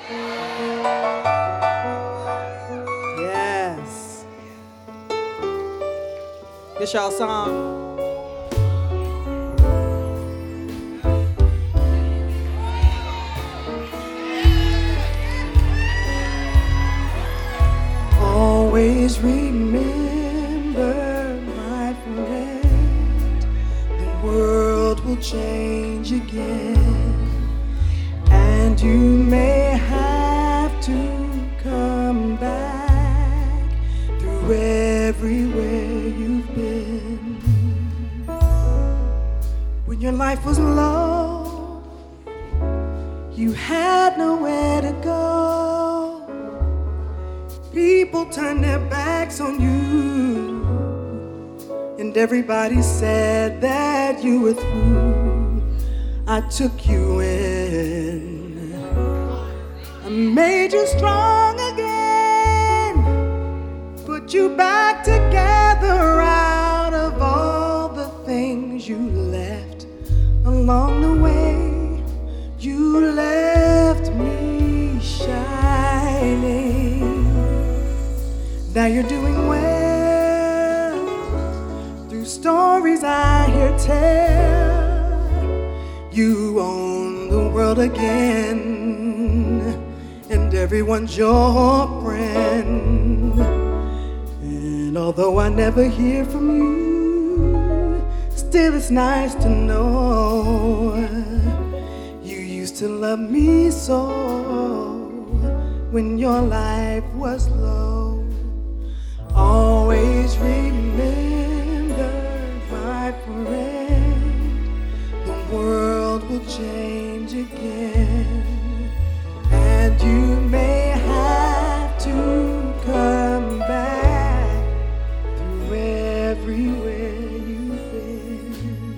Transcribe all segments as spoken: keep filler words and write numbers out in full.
Yes. This y'all song. Always remember, my friend, the world will change again, and you may have to come back through everywhere you've been. When your life was low, you had nowhere to go. People turned their backs on you, and everybody said that you were through. I took you in, I made you strong again, put you back together out of all the things you left along the way. You left me shining. Now you're doing well through stories I hear tell. You own the world again, and everyone's your friend. And although I never hear from you, still it's nice to know you used to love me so when your life was low. Always remember, my friend, the world will change again, and you may have to come back through everywhere you've been.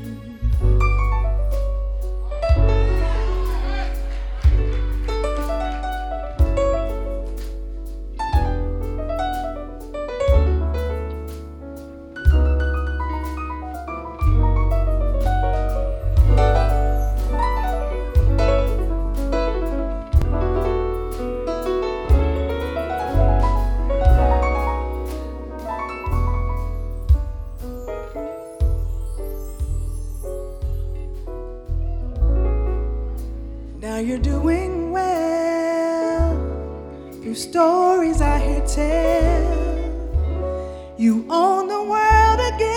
Now you're doing well through stories I hear tell. You own the world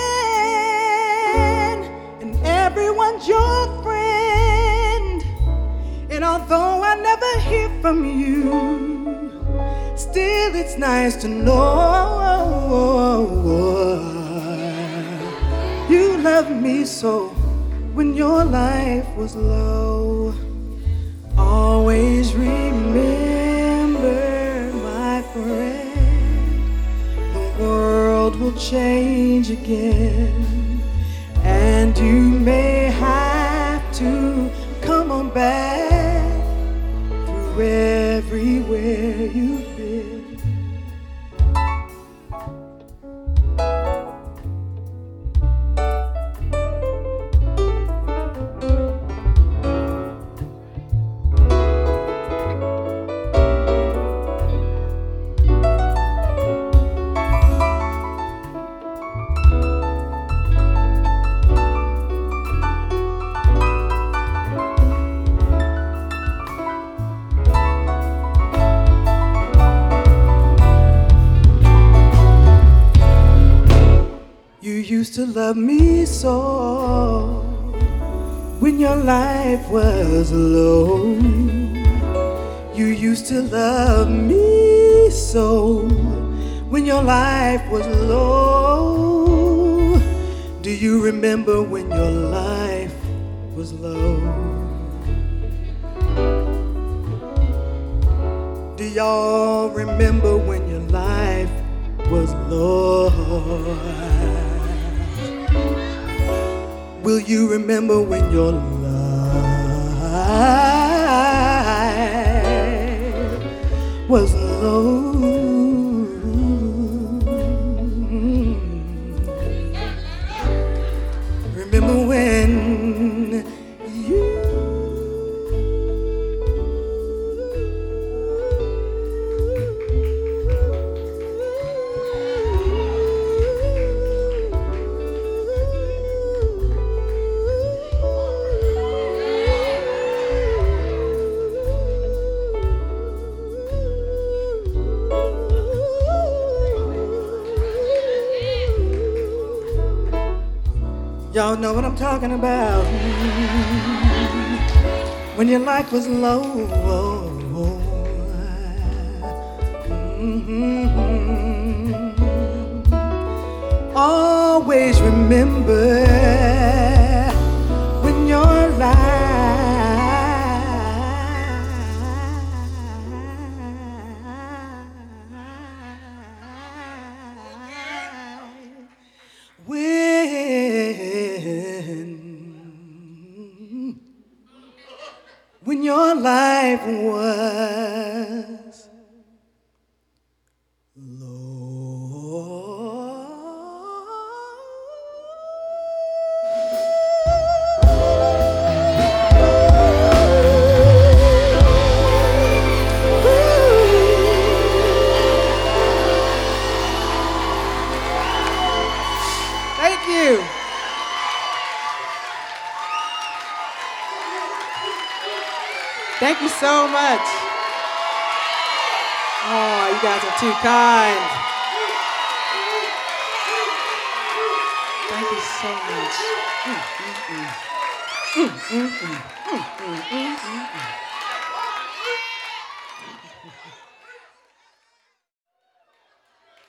again, and everyone's your friend. And although I never hear from you, still it's nice to know you loved me so when your life was low. Always remember, my friend, the world will change again, and you may have to come on back through everywhere you've been. You used to love me so when your life was low. You used to love me so when your life was low. Do you remember when your life was low? Do y'all remember when your life was low? Will you remember when your life was low? Remember when you Y'all know what I'm talking about. When your life was low. Mm-hmm. Always remember when your life when when your life was Thank you. Thank you so much. Oh, you guys are too kind. Thank you so much. Mm, mm, mm. Mm, mm, mm. Mm, mm, mm, mm, mm.